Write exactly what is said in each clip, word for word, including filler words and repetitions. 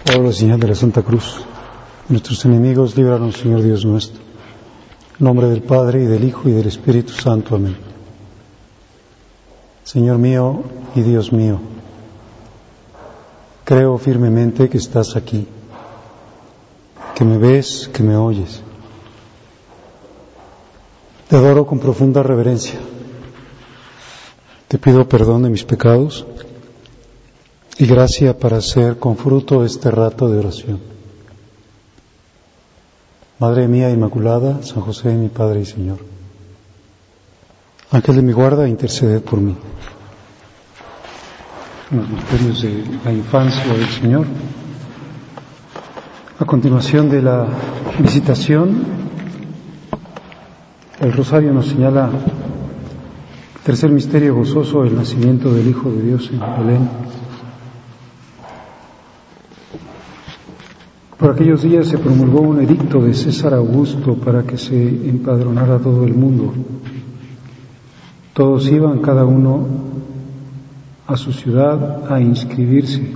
Por la señal de la Santa Cruz, nuestros enemigos, líbranos, Señor Dios nuestro. En nombre del Padre, y del Hijo, y del Espíritu Santo. Amén. Señor mío y Dios mío, creo firmemente que estás aquí, que me ves, que me oyes. Te adoro con profunda reverencia. Te pido perdón de mis pecados y gracia para hacer con fruto este rato de oración. Madre mía Inmaculada, San José, mi Padre y Señor, Ángel de mi guarda, interceded por mí. Los misterios de la infancia del Señor. A continuación de la visitación, el rosario nos señala el tercer misterio gozoso, el nacimiento del Hijo de Dios en Belén. Por aquellos días se promulgó un edicto de César Augusto para que se empadronara todo el mundo. Todos iban, cada uno a su ciudad, a inscribirse.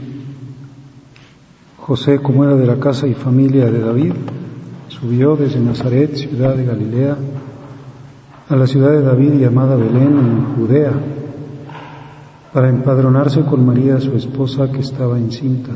José, como era de la casa y familia de David, subió desde Nazaret, ciudad de Galilea, a la ciudad de David llamada Belén, en Judea, para empadronarse con María, su esposa, que estaba encinta.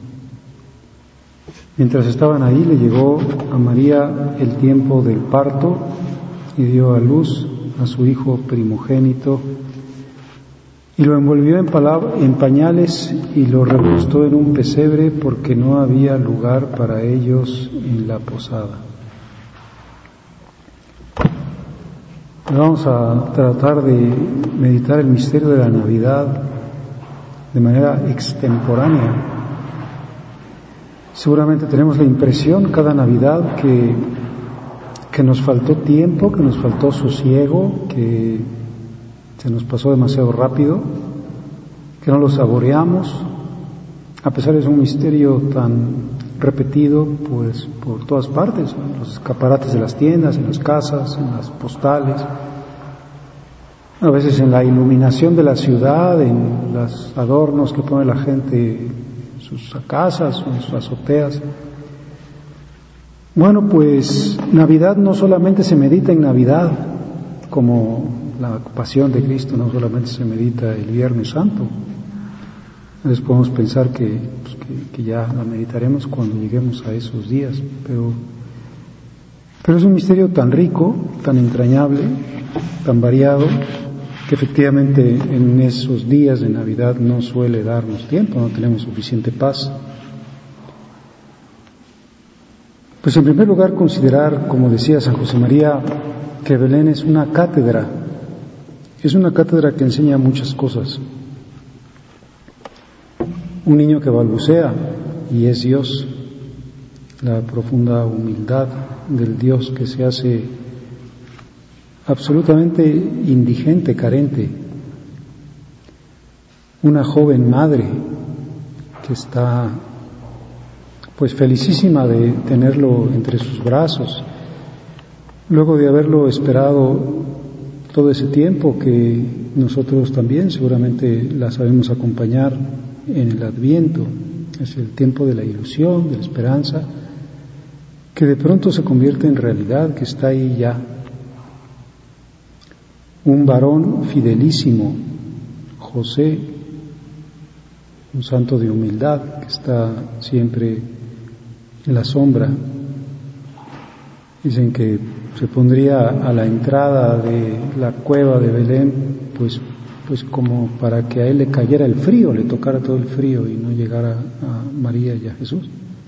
Mientras estaban ahí, le llegó a María el tiempo del parto y dio a luz a su hijo primogénito y lo envolvió en, palab- en pañales y lo recostó en un pesebre porque no había lugar para ellos en la posada. Vamos a tratar de meditar el misterio de la Navidad de manera extemporánea. Seguramente tenemos la impresión cada Navidad que, que nos faltó tiempo, que nos faltó sosiego, que se nos pasó demasiado rápido, que no lo saboreamos, a pesar de ser un misterio tan repetido pues por todas partes, en los escaparates de las tiendas, en las casas, en las postales, a veces en la iluminación de la ciudad, en los adornos que pone la gente sus casas o en sus azoteas. Bueno, pues Navidad no solamente se medita en Navidad, como la pasión de Cristo no solamente se medita el Viernes Santo. Entonces podemos pensar que, pues, que, que ya la meditaremos cuando lleguemos a esos días, pero, pero es un misterio tan rico, tan entrañable, tan variado, que efectivamente en esos días de Navidad no suele darnos tiempo, no tenemos suficiente paz. Pues en primer lugar considerar, como decía San José María, que Belén es una cátedra, es una cátedra que enseña muchas cosas. Un niño que balbucea y es Dios, la profunda humildad del Dios que se hace absolutamente indigente, carente. Una joven madre que está pues felicísima de tenerlo entre sus brazos, luego de haberlo esperado todo ese tiempo que nosotros también seguramente la sabemos acompañar en el Adviento. Es el tiempo de la ilusión, de la esperanza, que de pronto se convierte en realidad, que está ahí ya. Un varón fidelísimo, José, un santo de humildad que está siempre en la sombra. Dicen que se pondría a la entrada de la cueva de Belén, pues, pues como para que a él le cayera el frío, le tocara todo el frío y no llegara a María y a Jesús.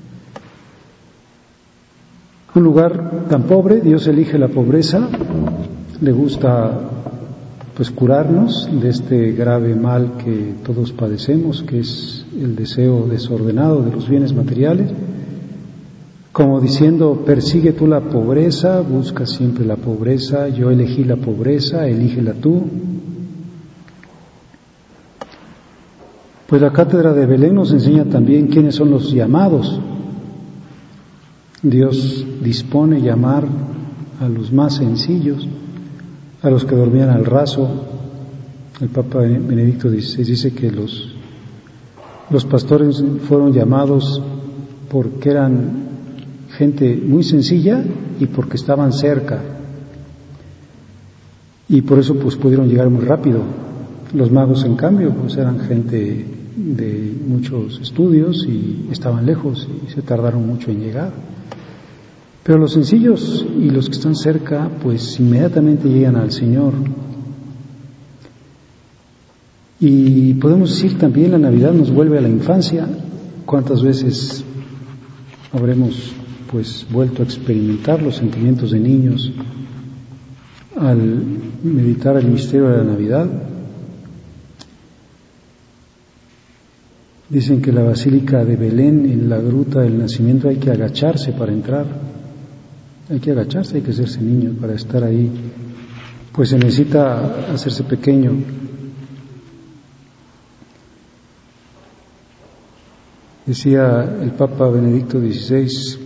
Un lugar tan pobre, Dios elige la pobreza, le gusta pues curarnos de este grave mal que todos padecemos, que es el deseo desordenado de los bienes materiales, como diciendo, persigue tú la pobreza, busca siempre la pobreza, yo elegí la pobreza, elígela tú. Pues la cátedra de Belén nos enseña también quiénes son los llamados. Dios dispone llamar a los más sencillos, a los que dormían al raso. El Papa Benedicto dieciséis dice que los, los pastores fueron llamados porque eran gente muy sencilla y porque estaban cerca. Y por eso pues pudieron llegar muy rápido. Los magos, en cambio, pues eran gente de muchos estudios y estaban lejos y se tardaron mucho en llegar. Pero los sencillos y los que están cerca, pues inmediatamente llegan al Señor. Y podemos decir también, la Navidad nos vuelve a la infancia. ¿Cuántas veces habremos pues vuelto a experimentar los sentimientos de niños al meditar el misterio de la Navidad? Dicen que la Basílica de Belén, en la Gruta del Nacimiento, hay que agacharse para entrar. Hay que agacharse, hay que hacerse niño para estar ahí. Pues se necesita hacerse pequeño. Decía el Papa Benedicto dieciséis,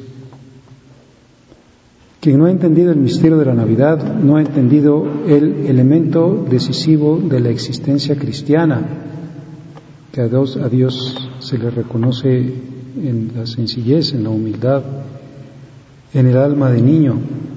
quien no ha entendido el misterio de la Navidad no ha entendido el elemento decisivo de la existencia cristiana, que a Dios, a Dios se le reconoce en la sencillez, en la humildad, en el alma de niño.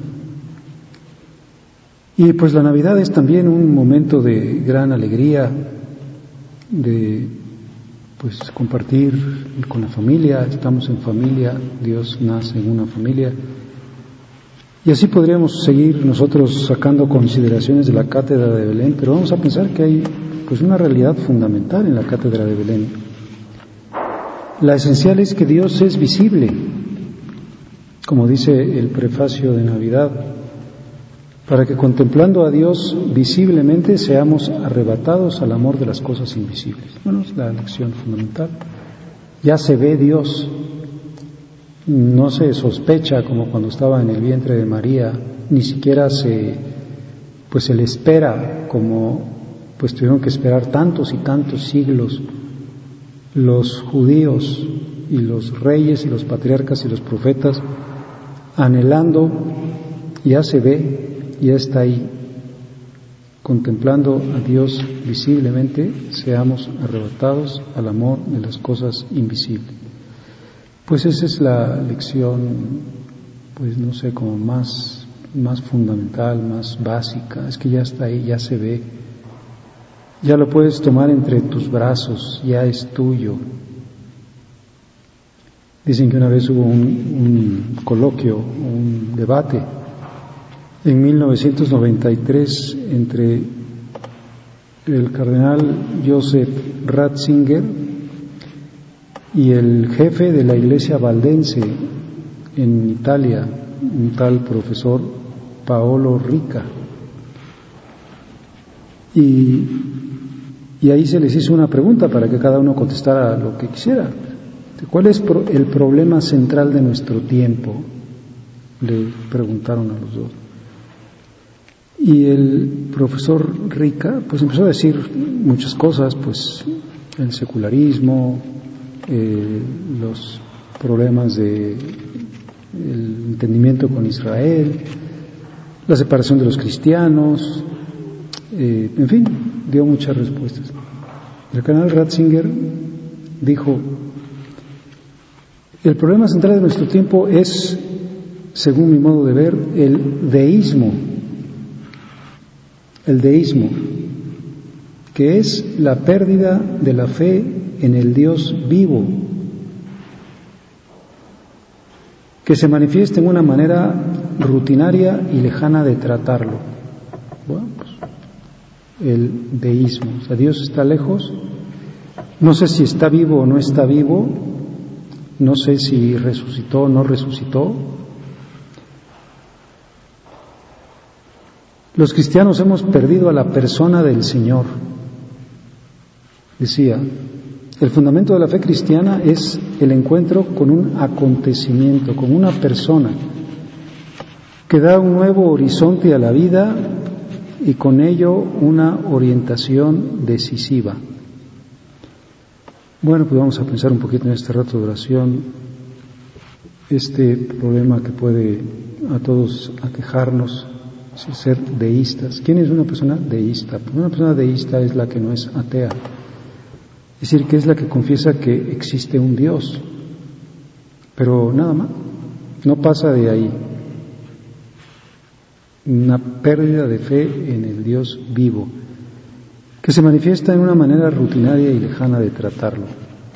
Y pues la Navidad es también un momento de gran alegría, de pues compartir con la familia. Estamos en familia, Dios nace en una familia. Y así podríamos seguir nosotros sacando consideraciones de la Cátedra de Belén, pero vamos a pensar que hay pues una realidad fundamental en la Cátedra de Belén. La esencial es que Dios es visible, como dice el prefacio de Navidad, para que contemplando a Dios visiblemente seamos arrebatados al amor de las cosas invisibles. Bueno, es la lección fundamental. Ya se ve Dios, no se sospecha como cuando estaba en el vientre de María, ni siquiera se, pues se le espera como pues tuvieron que esperar tantos y tantos siglos los judíos y los reyes y los patriarcas y los profetas anhelando. Ya se ve, ya está ahí, contemplando a Dios visiblemente, seamos arrebatados al amor de las cosas invisibles. Pues esa es la lección, pues no sé, como más, más fundamental, más básica, es que ya está ahí, ya se ve, ya lo puedes tomar entre tus brazos, ya es tuyo. Dicen que una vez hubo un, un coloquio, un debate, en mil novecientos noventa y tres entre el cardenal Joseph Ratzinger y el jefe de la Iglesia valdense en Italia, un tal profesor Paolo Rica. Y, y ahí se les hizo una pregunta para que cada uno contestara lo que quisiera. ¿Cuál es el problema central de nuestro tiempo?, le preguntaron a los dos. Y el profesor Rica pues empezó a decir muchas cosas, pues el secularismo, eh, los problemas de el entendimiento con Israel, la separación de los cristianos, eh, en fin, dio muchas respuestas. El cardenal Ratzinger dijo: el problema central de nuestro tiempo es, según mi modo de ver, el deísmo. El deísmo, que es la pérdida de la fe en el Dios vivo, que se manifiesta en una manera rutinaria y lejana de tratarlo. Bueno, pues, el deísmo, o sea, Dios está lejos, no sé si está vivo o no está vivo, no sé si resucitó o no resucitó. Los cristianos hemos perdido a la persona del Señor. Decía, el fundamento de la fe cristiana es el encuentro con un acontecimiento, con una persona que da un nuevo horizonte a la vida y con ello una orientación decisiva. Bueno, pues vamos a pensar un poquito en este rato de oración, este problema que puede a todos aquejarnos, ser deístas. ¿Quién es una persona deísta? Una persona deísta es la que no es atea, es decir, que es la que confiesa que existe un Dios, pero nada más, no pasa de ahí. Una pérdida de fe en el Dios vivo, que se manifiesta en una manera rutinaria y lejana de tratarlo.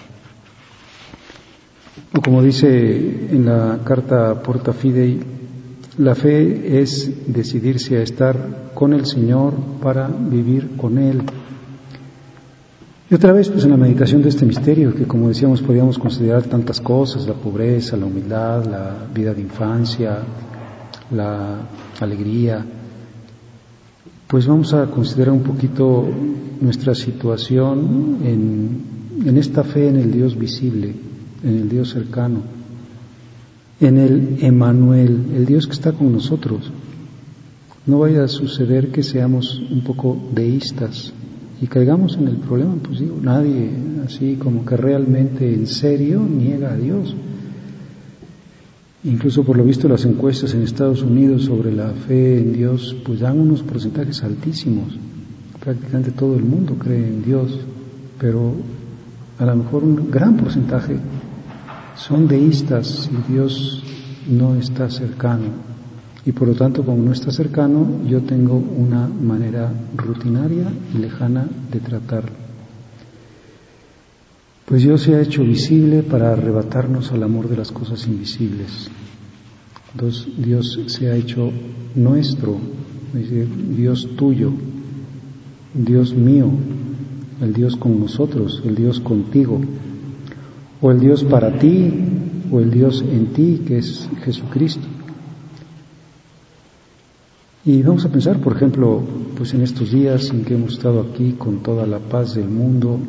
O como dice en la carta Porta Fidei, la fe es decidirse a estar con el Señor para vivir con Él. Y otra vez, pues en la meditación de este misterio, que como decíamos podíamos considerar tantas cosas, la pobreza, la humildad, la vida de infancia, la alegría, pues vamos a considerar un poquito nuestra situación en, en esta fe en el Dios visible, en el Dios cercano, en el Emmanuel, el Dios que está con nosotros. No vaya a suceder que seamos un poco deístas y caigamos en el problema. Pues digo, nadie así como que realmente en serio niega a Dios. Incluso por lo visto las encuestas en Estados Unidos sobre la fe en Dios pues dan unos porcentajes altísimos. Prácticamente todo el mundo cree en Dios, pero a lo mejor un gran porcentaje son deístas y Dios no está cercano. Y por lo tanto, como no está cercano, yo tengo una manera rutinaria y lejana de tratarlo. Pues Dios se ha hecho visible para arrebatarnos al amor de las cosas invisibles. Entonces, Dios se ha hecho nuestro, es decir, Dios tuyo, Dios mío, el Dios con nosotros, el Dios contigo, o el Dios para ti, o el Dios en ti, que es Jesucristo. Y vamos a pensar, por ejemplo, pues en estos días en que hemos estado aquí con toda la paz del mundo,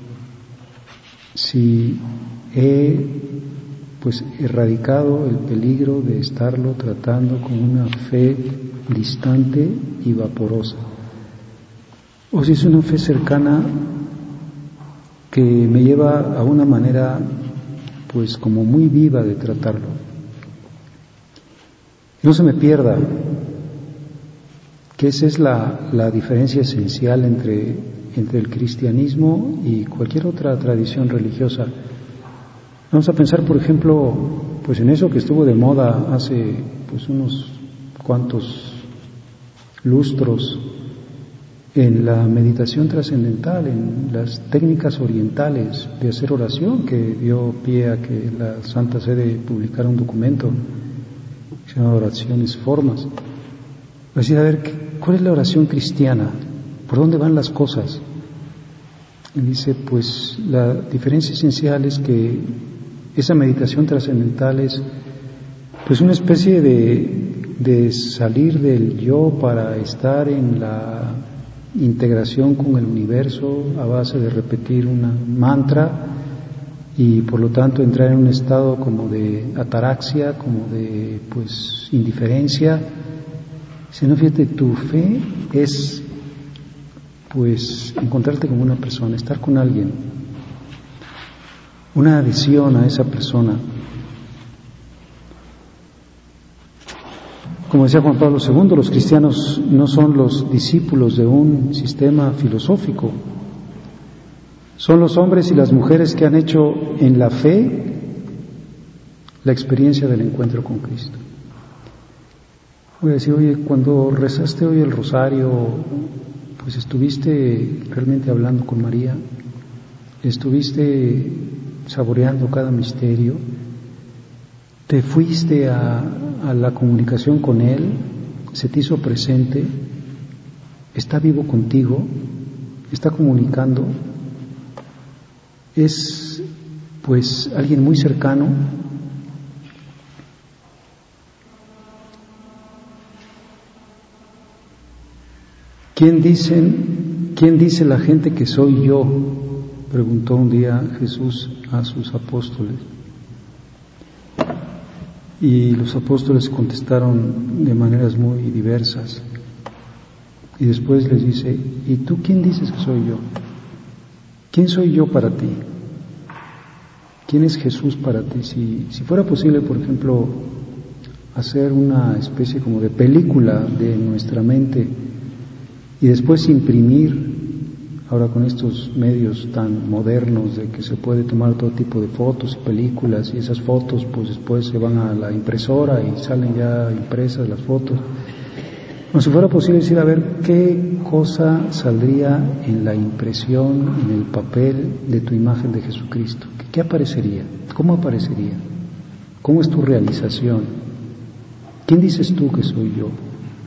si he pues erradicado el peligro de estarlo tratando con una fe distante y vaporosa, o si es una fe cercana que me lleva a una manera pues como muy viva de tratarlo. No se me pierda que esa es la, la diferencia esencial entre, entre el cristianismo y cualquier otra tradición religiosa. Vamos a pensar, por ejemplo, pues en eso que estuvo de moda hace pues unos cuantos lustros, en la meditación trascendental, en las técnicas orientales de hacer oración, que dio pie a que la Santa Sede publicara un documento que se llama Oraciones Formas. Decir, a ver, ¿cuál es la oración cristiana? ¿Por dónde van las cosas? Y dice, pues la diferencia esencial es que esa meditación trascendental es pues una especie de, de salir del yo para estar en la integración con el universo a base de repetir una mantra y por lo tanto entrar en un estado como de ataraxia, como de pues indiferencia. Si no, fíjate, tu fe es pues encontrarte con una persona, estar con alguien, una adhesión a esa persona. Como decía Juan Pablo segundo, los cristianos no son los discípulos de un sistema filosófico, son los hombres y las mujeres que han hecho en la fe la experiencia del encuentro con Cristo. Voy a decir, oye, cuando rezaste hoy el rosario, pues estuviste realmente hablando con María, estuviste saboreando cada misterio, te fuiste a, a la comunicación con Él, se te hizo presente, está vivo contigo, está comunicando, es pues alguien muy cercano. ¿Quién dicen, quién dice la gente que soy yo? Preguntó un día Jesús a sus apóstoles. Y los apóstoles contestaron de maneras muy diversas. Y después les dice, ¿y tú quién dices que soy yo? ¿Quién soy yo para ti? ¿Quién es Jesús para ti? Si, si fuera posible, por ejemplo, hacer una especie como de película de nuestra mente y después imprimir ahora con estos medios tan modernos de que se puede tomar todo tipo de fotos y películas, y esas fotos pues después se van a la impresora y salen ya impresas las fotos. Como si fuera posible decir, a ver, ¿qué cosa saldría en la impresión, en el papel de tu imagen de Jesucristo? ¿Qué, qué aparecería? ¿Cómo aparecería? ¿Cómo es tu realización? ¿Quién dices tú que soy yo?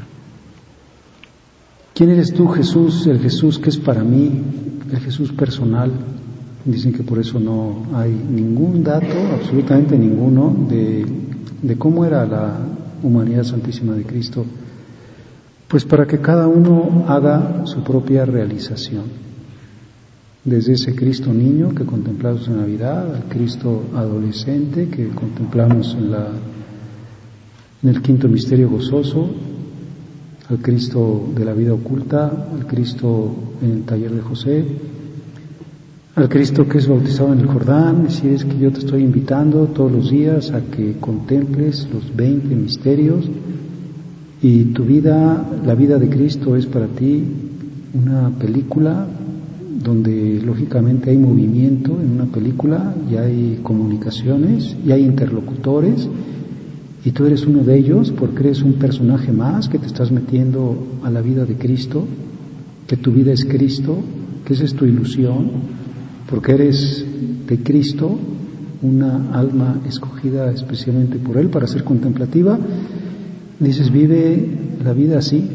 ¿Quién eres tú, Jesús? El Jesús que es para mí, el Jesús personal. Dicen que por eso no hay ningún dato, absolutamente ninguno, de, de cómo era la humanidad santísima de Cristo. Pues para que cada uno haga su propia realización. Desde ese Cristo niño que contemplamos en Navidad, al Cristo adolescente que contemplamos en, la, en el quinto misterio gozoso, al Cristo de la vida oculta, al Cristo en el taller de José, al Cristo que es bautizado en el Jordán. Decir, es que yo te estoy invitando todos los días a que contemples los veinte misterios. Y tu vida, la vida de Cristo es para ti una película donde lógicamente hay movimiento en una película y hay comunicaciones y hay interlocutores y tú eres uno de ellos porque eres un personaje más que te estás metiendo a la vida de Cristo, que tu vida es Cristo, que esa es tu ilusión, porque eres de Cristo, una alma escogida especialmente por Él para ser contemplativa. Dices, vive la vida así.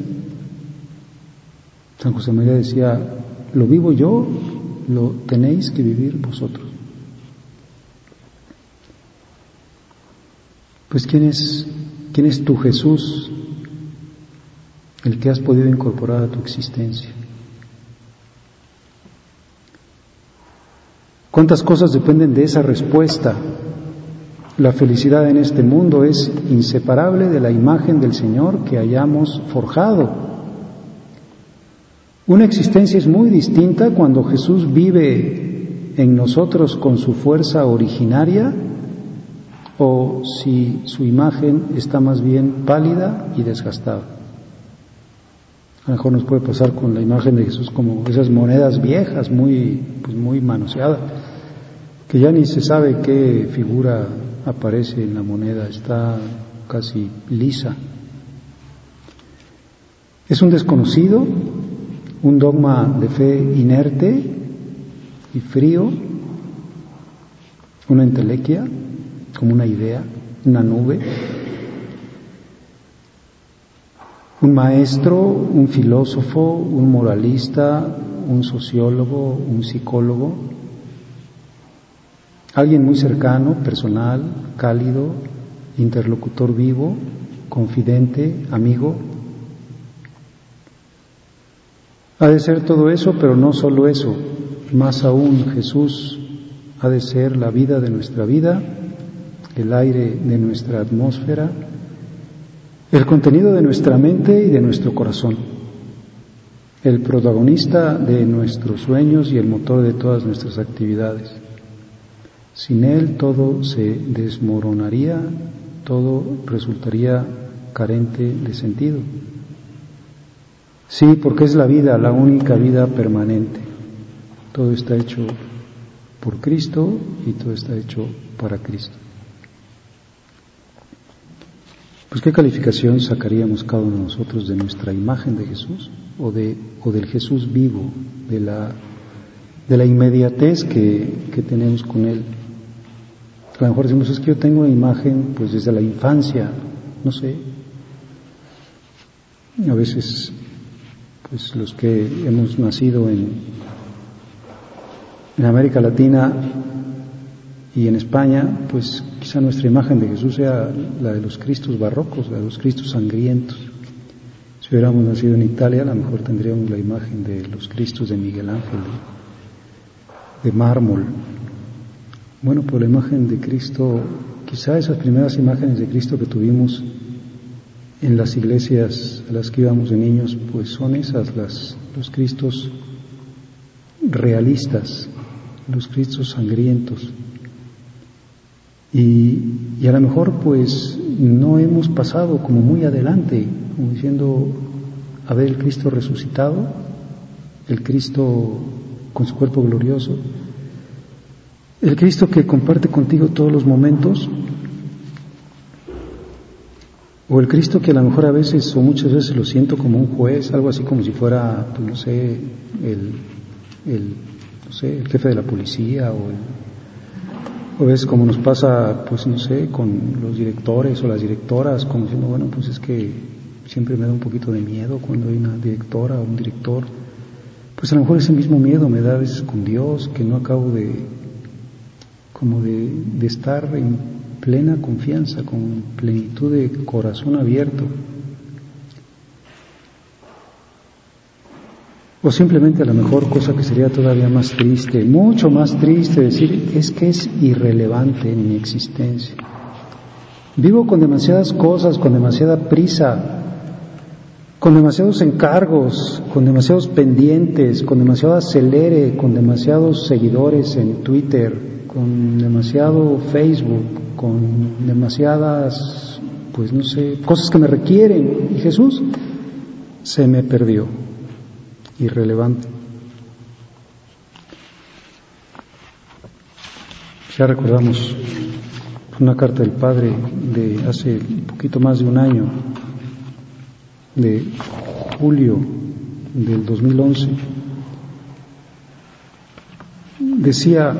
San José María decía, lo vivo yo, lo tenéis que vivir vosotros. Pues ¿quién es, quién es tu Jesús, el que has podido incorporar a tu existencia? ¿Cuántas cosas dependen de esa respuesta? La felicidad en este mundo es inseparable de la imagen del Señor que hayamos forjado. Una existencia es muy distinta cuando Jesús vive en nosotros con su fuerza originaria o si su imagen está más bien pálida y desgastada. A lo mejor nos puede pasar con la imagen de Jesús como esas monedas viejas, muy, pues muy manoseadas, que ya ni se sabe qué figura aparece en la moneda, está casi lisa. Es un desconocido, un dogma de fe inerte y frío, una entelequia, como una idea, una nube, un maestro, un filósofo, un moralista, un sociólogo, un psicólogo, alguien muy cercano, personal, cálido, interlocutor vivo, confidente, amigo. Ha de ser todo eso, pero no solo eso. Más aún, Jesús ha de ser la vida de nuestra vida, el aire de nuestra atmósfera, el contenido de nuestra mente y de nuestro corazón, el protagonista de nuestros sueños y el motor de todas nuestras actividades. Sin Él todo se desmoronaría, todo resultaría carente de sentido. Sí, porque es la vida, la única vida permanente. Todo está hecho por Cristo y todo está hecho para Cristo. Pues ¿qué calificación sacaríamos cada uno de nosotros de nuestra imagen de Jesús o de o del Jesús vivo, de la de la inmediatez que, que tenemos con Él? A lo mejor decimos, es que yo tengo una imagen pues desde la infancia, no sé. A veces pues los que hemos nacido en en América Latina y en España, pues quizá nuestra imagen de Jesús sea la de los Cristos barrocos, la de los Cristos sangrientos. Si hubiéramos nacido en Italia, a lo mejor tendríamos la imagen de los Cristos de Miguel Ángel, de mármol. Bueno, pues la imagen de Cristo, quizá esas primeras imágenes de Cristo que tuvimos en las iglesias a las que íbamos de niños, pues son esas, las, los Cristos realistas, los Cristos sangrientos. Y, y a lo mejor pues no hemos pasado como muy adelante, como diciendo, a ver el Cristo resucitado, el Cristo con su cuerpo glorioso, el Cristo que comparte contigo todos los momentos, o el Cristo que a lo mejor a veces o muchas veces lo siento como un juez, algo así como si fuera, pues no sé, el, el, no sé, el jefe de la policía, o, el, o es como nos pasa, pues no sé, con los directores o las directoras, como diciendo, bueno, pues es que siempre me da un poquito de miedo cuando hay una directora o un director. Pues a lo mejor ese mismo miedo me da a veces con Dios, que no acabo de, como de, de estar en plena confianza, con plenitud de corazón abierto. O simplemente a lo mejor, cosa que sería todavía más triste, mucho más triste, decir, es que es irrelevante en mi existencia. Vivo con demasiadas cosas, con demasiada prisa, con demasiados encargos, con demasiados pendientes, con demasiado acelere, con demasiados seguidores en Twitter, con demasiado Facebook, con demasiadas, pues no sé, cosas que me requieren. Y Jesús se me perdió, irrelevante. Ya recordamos una carta del Padre de hace un poquito más de un año, de julio del dos mil once, decía: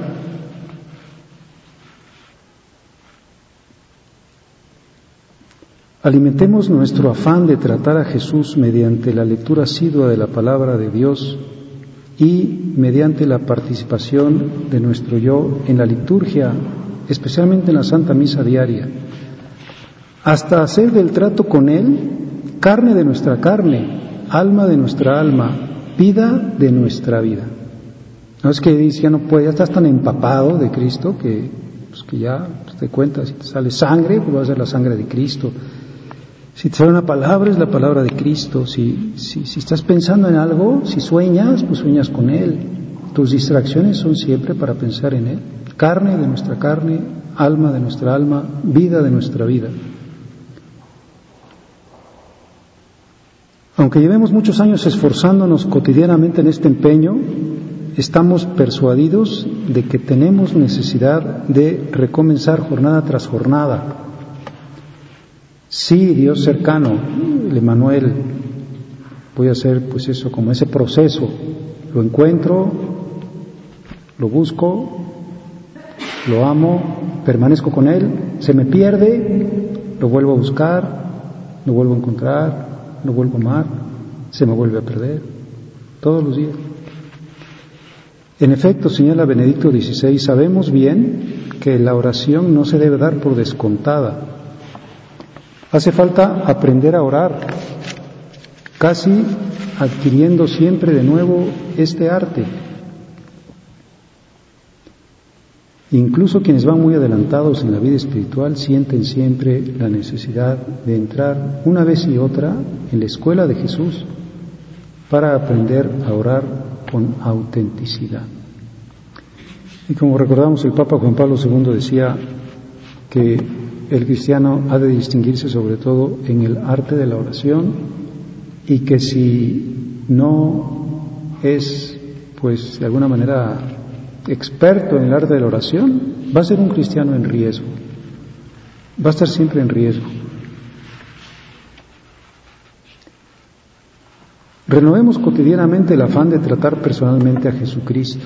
alimentemos nuestro afán de tratar a Jesús mediante la lectura asidua de la palabra de Dios y mediante la participación de nuestro yo en la liturgia, especialmente en la Santa Misa diaria, hasta hacer del trato con Él carne de nuestra carne, alma de nuestra alma, vida de nuestra vida. No es que dice, ya no puede, ya estás tan empapado de Cristo que, pues que ya pues te cuentas, si te sale sangre, pues va a ser la sangre de Cristo. Si te sale una palabra, es la palabra de Cristo. Si, si, si estás pensando en algo, si sueñas, pues sueñas con Él. Tus distracciones son siempre para pensar en Él. Carne de nuestra carne, alma de nuestra alma, vida de nuestra vida. Aunque llevemos muchos años esforzándonos cotidianamente en este empeño, estamos persuadidos de que tenemos necesidad de recomenzar jornada tras jornada. Sí, Dios cercano, el Emmanuel, voy a hacer pues eso, como ese proceso. Lo encuentro, lo busco, lo amo, permanezco con Él, se me pierde, lo vuelvo a buscar, lo vuelvo a encontrar, lo vuelvo a amar, se me vuelve a perder, todos los días. En efecto, señala Benedicto dieciséis, sabemos bien que la oración no se debe dar por descontada. Hace falta aprender a orar, casi adquiriendo siempre de nuevo este arte. Incluso quienes van muy adelantados en la vida espiritual sienten siempre la necesidad de entrar una vez y otra en la escuela de Jesús para aprender a orar con autenticidad. Y como recordamos, el Papa Juan Pablo segundo decía que el cristiano ha de distinguirse sobre todo en el arte de la oración, y que si no es, pues de alguna manera, experto en el arte de la oración, va a ser un cristiano en riesgo, va a estar siempre en riesgo. Renovemos cotidianamente el afán de tratar personalmente a Jesucristo.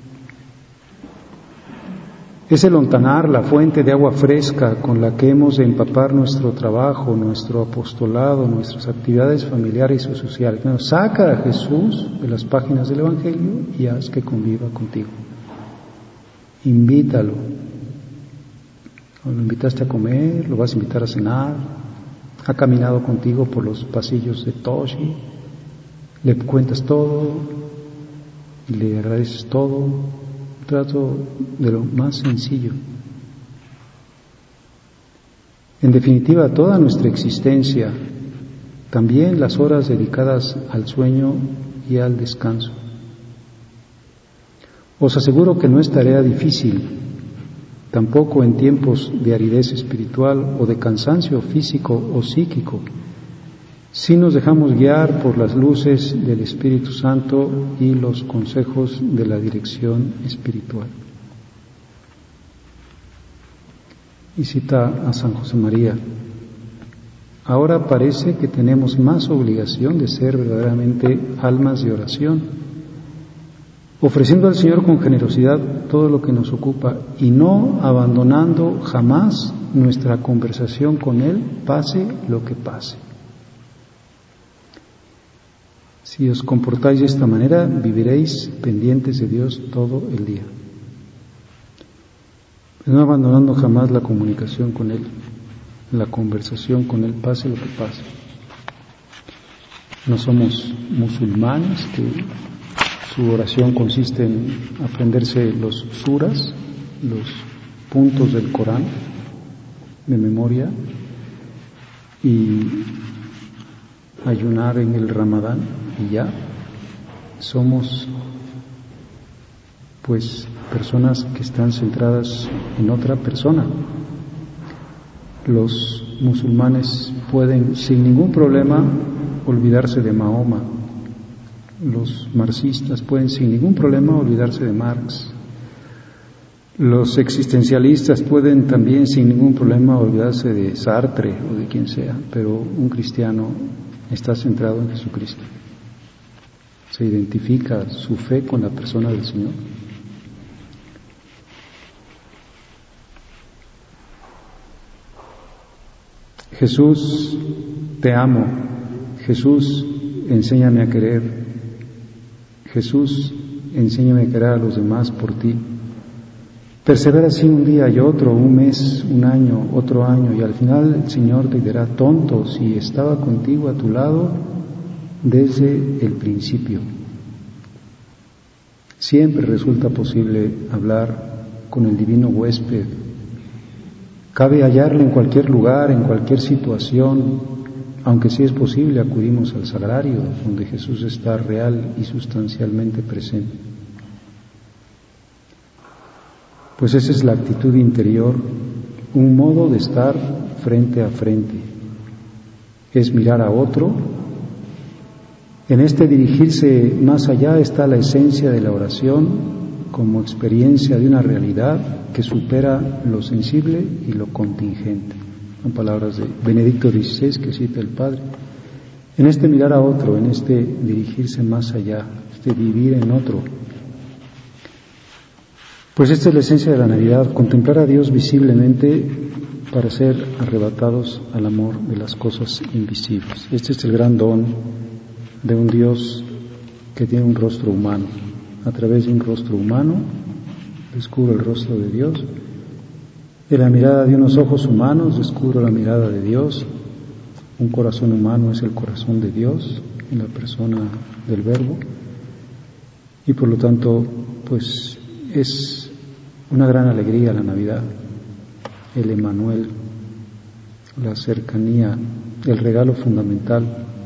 Es el ontanar, la fuente de agua fresca con la que hemos de empapar nuestro trabajo, nuestro apostolado, nuestras actividades familiares o sociales. Bueno, saca a Jesús de las páginas del Evangelio y haz que conviva contigo. Invítalo. Lo invitaste a comer, lo vas a invitar a cenar, ha caminado contigo por los pasillos de Toshi, le cuentas todo, le agradeces todo. Trato de lo más sencillo. En definitiva, toda nuestra existencia, también las horas dedicadas al sueño y al descanso. Os aseguro que no es tarea difícil, tampoco en tiempos de aridez espiritual o de cansancio físico o psíquico, si nos dejamos guiar por las luces del Espíritu Santo y los consejos de la dirección espiritual. Y cita a San José María: ahora parece que tenemos más obligación de ser verdaderamente almas de oración, ofreciendo al Señor con generosidad todo lo que nos ocupa y no abandonando jamás nuestra conversación con Él, pase lo que pase. Si os comportáis de esta manera, viviréis pendientes de Dios todo el día, no abandonando jamás la comunicación con Él, la conversación con Él, pase lo que pase. No somos musulmanes que su oración consiste en aprenderse los suras, los puntos del Corán de memoria, y ayunar en el Ramadán y ya. Somos pues personas que están centradas en otra persona. Los musulmanes pueden sin ningún problema olvidarse de Mahoma. Los marxistas pueden sin ningún problema olvidarse de Marx. Los existencialistas pueden también sin ningún problema olvidarse de Sartre o de quien sea, pero un cristiano está centrado en Jesucristo. Se identifica su fe con la persona del Señor. Jesús, te amo. Jesús, enséñame a querer. Jesús, enséñame a querer a los demás por ti. Persevera así un día y otro, un mes, un año, otro año, y al final el Señor te dirá: tonto, si estaba contigo a tu lado desde el principio. Siempre resulta posible hablar con el divino huésped. Cabe hallarle en cualquier lugar, en cualquier situación, aunque sí es posible, acudimos al sagrario, donde Jesús está real y sustancialmente presente. Pues esa es la actitud interior, un modo de estar frente a frente. Es mirar a otro. En este dirigirse más allá está la esencia de la oración, como experiencia de una realidad que supera lo sensible y lo contingente. Son palabras de Benedicto dieciséis que cita el Padre. En este mirar a otro, en este dirigirse más allá, este vivir en otro. Pues esta es la esencia de la Navidad, contemplar a Dios visiblemente para ser arrebatados al amor de las cosas invisibles. Este es el gran don de un Dios que tiene un rostro humano. A través de un rostro humano descubro el rostro de Dios. De la mirada de unos ojos humanos descubro la mirada de Dios. Un corazón humano es el corazón de Dios en la persona del Verbo. Y por lo tanto, pues es una gran alegría la Navidad, el Emmanuel, la cercanía, el regalo fundamental.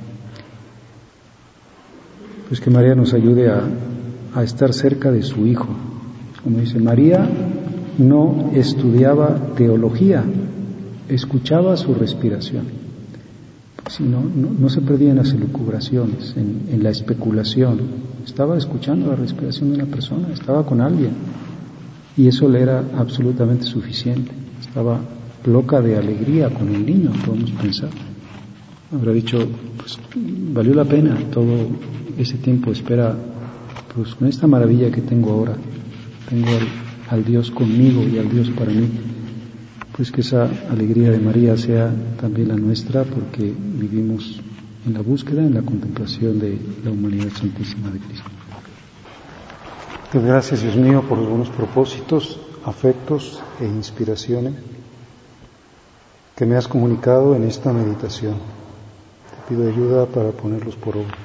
Pues que María nos ayude a, a estar cerca de su Hijo. Como dice, María no estudiaba teología, escuchaba su respiración. Si no, no, no se perdía en las elucubraciones, en, en la especulación. Estaba escuchando la respiración de una persona, estaba con alguien, y eso le era absolutamente suficiente. Estaba loca de alegría con el niño, podemos pensar. Habrá dicho, pues valió la pena todo ese tiempo de espera, pues con esta maravilla que tengo ahora. Tengo al, al Dios conmigo y al Dios para mí. Pues que esa alegría de María sea también la nuestra, porque vivimos en la búsqueda, en la contemplación de la humanidad santísima de Cristo. Pues gracias, Dios mío, por los buenos propósitos, afectos e inspiraciones que me has comunicado en esta meditación. Te pido ayuda para ponerlos por obra.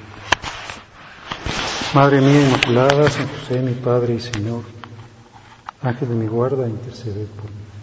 Madre mía Inmaculada, San José, mi Padre y Señor, Ángel de mi guarda, interceded por mí.